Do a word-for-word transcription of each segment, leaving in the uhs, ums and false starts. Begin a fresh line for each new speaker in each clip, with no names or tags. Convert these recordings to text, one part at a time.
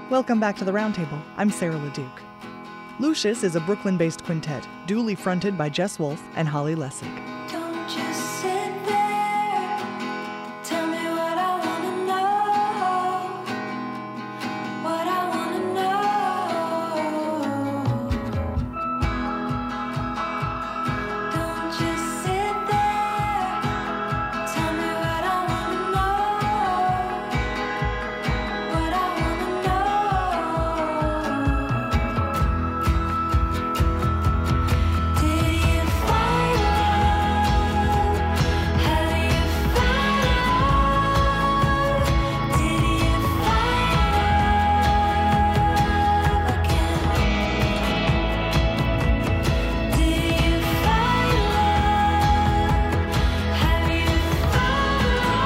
Welcome back to the Roundtable. I'm Sarah LeDuc. Lucius is a Brooklyn-based quintet, duly fronted by Jess Wolfe and Holly Lessig.
Don't just sit there, tell me what I wanna know, what I wanna know. Don't just sit there, tell me what I wanna know, what I wanna know. Did you find love? Have you found love? Did you find love again? Did you find love? Have you found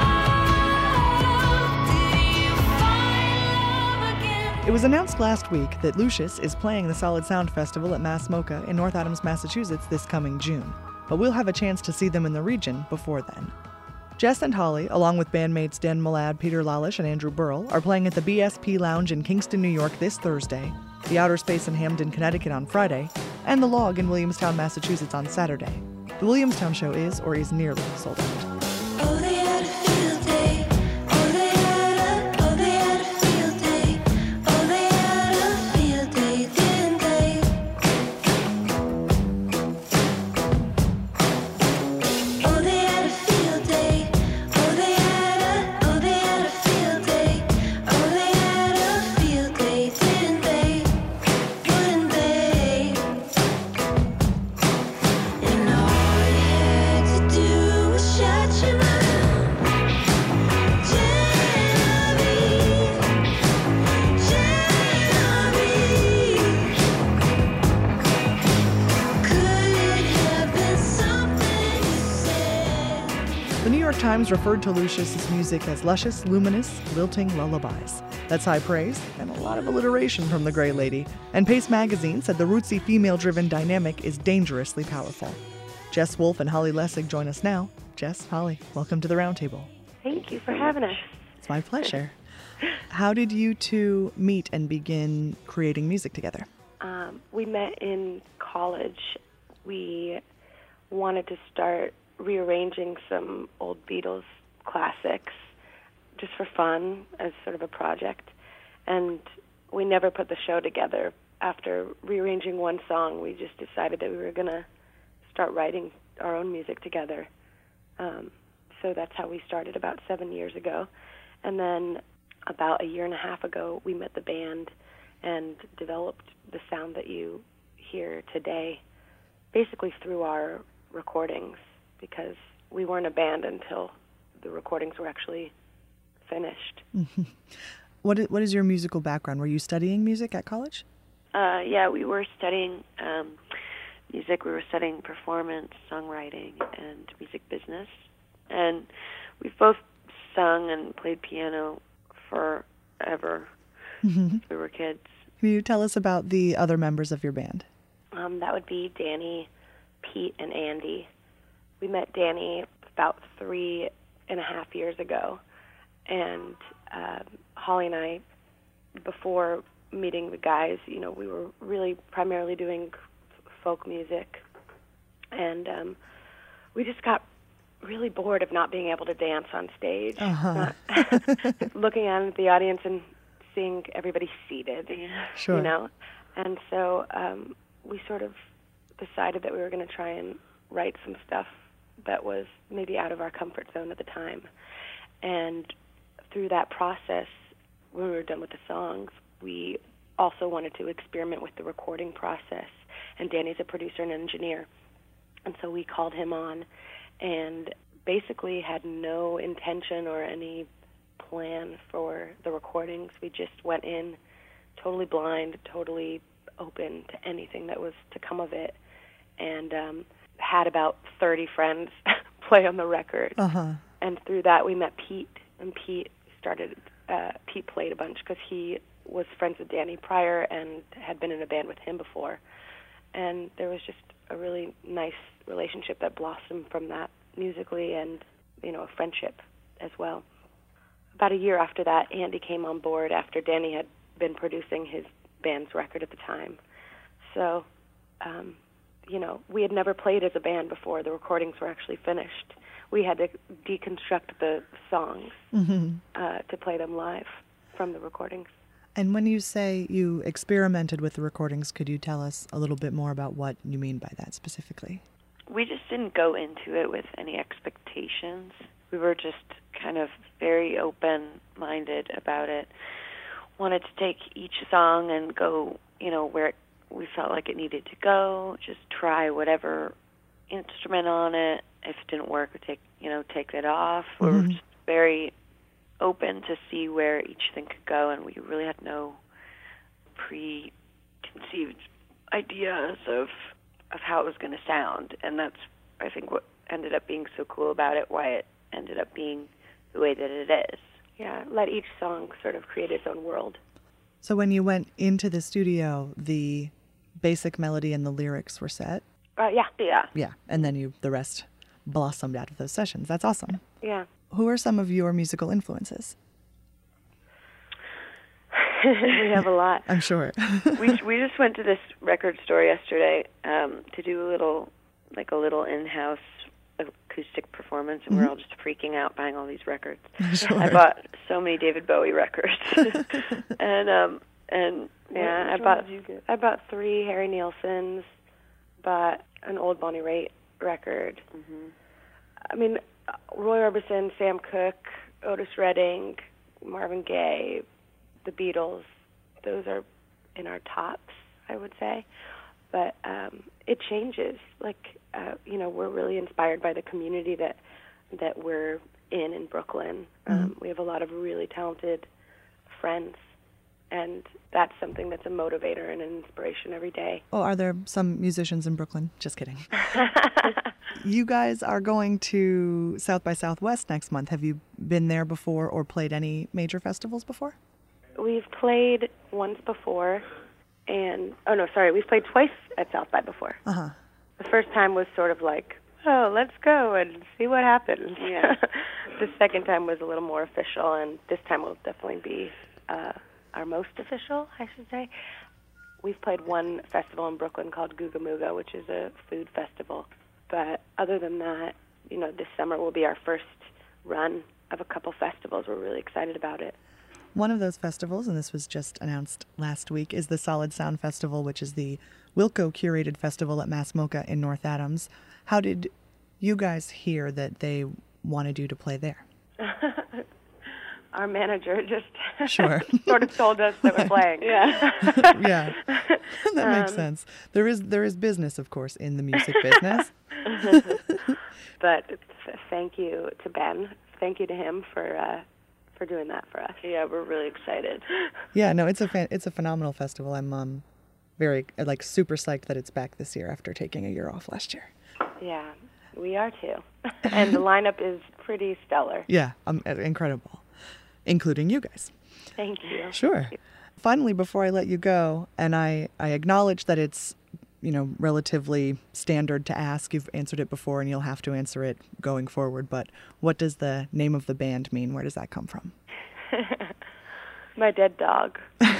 love? Did you find love again?
It was announced last week that Lucius is playing the Solid Sound Festival at Mass MoCA in North Adams, Massachusetts this coming June, but we'll have a chance to see them in the region before then. Jess and Holly, along with bandmates Dan Malad, Peter Lalish, and Andrew Burrell, are playing at the B S P Lounge in Kingston, New York this Thursday, the Outer Space in Hamden, Connecticut on Friday, and the Log in Williamstown, Massachusetts on Saturday. The Williamstown show is or is nearly sold out.
Oh, they had a field day. Oh, they had a, oh, they had a field day. Oh, they had a field day, didn't they? Oh, they had a field day. Oh, they had a, oh, they had a field day. Oh, they had a field day, didn't they? Wouldn't they? And all you had to do was shut your mouth. Genevieve, Genevieve. Could it have been something you said?
The New York Times referred to Lucius's music as luscious, luminous, lilting lullabies. That's high praise and a lot of alliteration from the Gray Lady. And Pace Magazine said the rootsy female-driven dynamic is dangerously powerful. Jess Wolfe and Holly Lessig join us now. Jess, Holly, welcome to the Roundtable.
Thank you for having us.
It's my pleasure. How did you two meet and begin creating music together?
Um, we met in college. We wanted to start rearranging some old Beatles classics just for fun as sort of a project. And we never put the show together. After rearranging one song, we just decided that we were going to start writing our own music together. Um, so that's how we started about seven years ago. And then about a year and a half ago, we met the band and developed the sound that you hear today, basically through our recordings, because we weren't a band until the recordings were actually finished.
What is, what is your musical background? Were you studying music at college?
Uh, yeah, we were studying um, music. We were studying performance, songwriting, and music business. And we've both sung and played piano forever since we were kids.
Can you tell us about the other members of your band?
Um, that would be Danny, Pete, and Andy. We met Danny about three and a half years ago. And uh, Holly and I, before meeting the guys, you know, we were really primarily doing folk music. And um, we just got really bored of not being able to dance on stage.
Uh-huh.
Not looking out at the audience and seeing everybody seated,
Sure.
you know. And so um, we sort of decided that we were going to try and write some stuff that was maybe out of our comfort zone at the time. And through that process, when we were done with the songs, we also wanted to experiment with the recording process. And Danny's a producer and engineer. And so we called him on and basically had no intention or any plan for the recordings. We just went in totally blind, totally open to anything that was to come of it, and um, had about thirty friends play on the record.
Uh-huh.
And through that, we met Pete, and Pete started, uh, Pete played a bunch because he was friends with Danny prior and had been in a band with him before. And there was just a really nice relationship that blossomed from that musically, and, you know, a friendship as well. About a year after that, Andy came on board after Danny had been producing his band's record at the time. So, um, you know, we had never played as a band before. The recordings were actually finished. We had to deconstruct the songs
Mm-hmm.
uh, to play them live from the recordings.
And when you say you experimented with the recordings, could you tell us a little bit more about what you mean by that specifically?
We just didn't go into it with any expectations. We were just kind of very open-minded about it. Wanted to take each song and go, you know, where we felt like it needed to go, just try whatever instrument on it. If it didn't work, we'd take, you know, take it off. We were
Mhm.
just very open to see where each thing could go, and we really had no preconceived ideas of of how it was going to sound. And that's, I think, what ended up being so cool about it, why it ended up being the way that it is.
Yeah, let each song sort of create its own world.
So when you went into the studio, the basic melody and the lyrics were set?
Uh, yeah,
Yeah.
Yeah, and then you the rest blossomed out of those sessions. That's awesome.
yeah.
Who are some of your musical influences?
We have a lot.
I'm sure.
we we just went to this record store yesterday um, to do a little, like a little in-house acoustic performance, and we we're all just freaking out buying all these records.
Sure.
I bought so many David Bowie records, and um and yeah,
Which
I
one
bought
did you get? I bought three Harry Nilssons, bought an old Bonnie Raitt record.
mm-hmm.
I mean, Roy Orbison, Sam Cooke, Otis Redding, Marvin Gaye, the Beatles. Those are in our tops, I would say. But um, it changes. Like, uh, you know, we're really inspired by the community that that we're in in Brooklyn. Um, we have a lot of really talented friends, and that's something that's a motivator and an inspiration every day.
Oh, are there some musicians in Brooklyn? Just kidding. You guys are going to South by Southwest next month. Have you been there before or played any major festivals before?
We've played once before, and, oh no, sorry, we've played twice at South by before.
Uh-huh.
The first time was sort of like, oh, let's go and see what happens.
Yeah.
The second time was a little more official, and this time will definitely be uh, our most official, I should say. We've played one festival in Brooklyn called Googa Mooga, which is a food festival. But other than that, you know, this summer will be our first run of a couple festivals. We're really excited about it.
One of those festivals, and this was just announced last week, is the Solid Sound Festival, which is the Wilco curated festival at Mass MoCA in North Adams. How did you guys hear that they wanted you to play there?
Our manager just
Sure.
sort of told us that we're playing.
Yeah.
Yeah, that makes
Um,
sense. There is there is business, of course, in the music business.
But th- thank you to Ben. Thank you to him for uh, for doing that for us.
Yeah, we're really excited.
Yeah, no, it's a fan, it's a phenomenal festival. I'm um very like super psyched that it's back this year after taking a year off last year.
Yeah, we are too. And the lineup is pretty stellar.
Yeah, um, incredible, including you guys.
Thank you.
Sure. Finally, before I let you go, and I, I acknowledge that it's, you know, relatively standard to ask. You've answered it before and you'll have to answer it going forward, but what does the name of the band mean? Where does that come from?
My dead dog.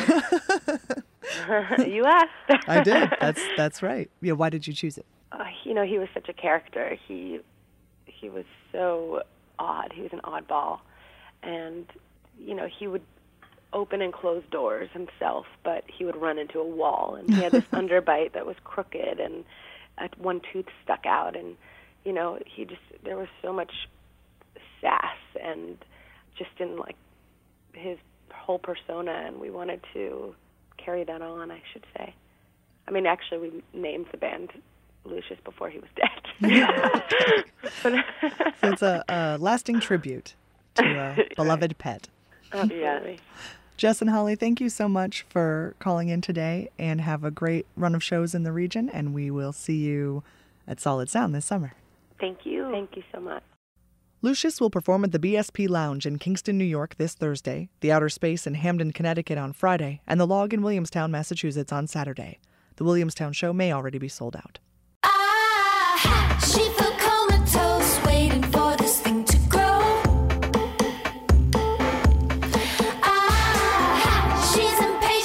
You asked.
I did. That's that's right. Yeah, why did you choose it?
Uh, you know, he was such a character. He he was so odd. He was an oddball. And, you know, he would open and close doors himself, but he would run into a wall. And he had this underbite that was crooked, and uh, one tooth stuck out. And, you know, he just, there was so much sass and just in, like, his whole persona, and we wanted to carry that on, I should say. I mean, actually, we named the band Lucius before he was dead.
So it's a, a lasting tribute to a beloved pet.
Absolutely.
Jess and Holly, thank you so much for calling in today, and have a great run of shows in the region, and we will see you at Solid Sound this summer.
Thank you. Thank you so much.
Lucius will perform at the B S P Lounge in Kingston, New York this Thursday, the Outer Space in Hamden, Connecticut on Friday, and the Log in Williamstown, Massachusetts on Saturday. The Williamstown show may already be sold out.
Ah, she felt comatose, waiting for this thing to grow. Ah, she's impatient.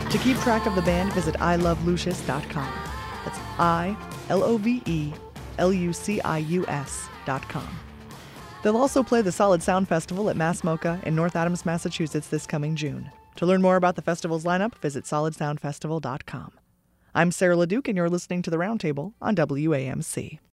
To keep track of the band, visit I love lucius dot com. That's I L O V E L U C I U S dot com. They'll also play the Solid Sound Festival at Mass MoCA in North Adams, Massachusetts this coming June. To learn more about the festival's lineup, visit solid sound festival dot com. I'm Sarah LeDuc, and you're listening to The Roundtable on W A M C.